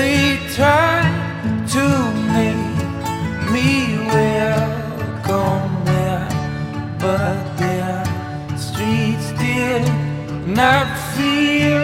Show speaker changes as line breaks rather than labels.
They tried to make me welcome there, but their streets did not feel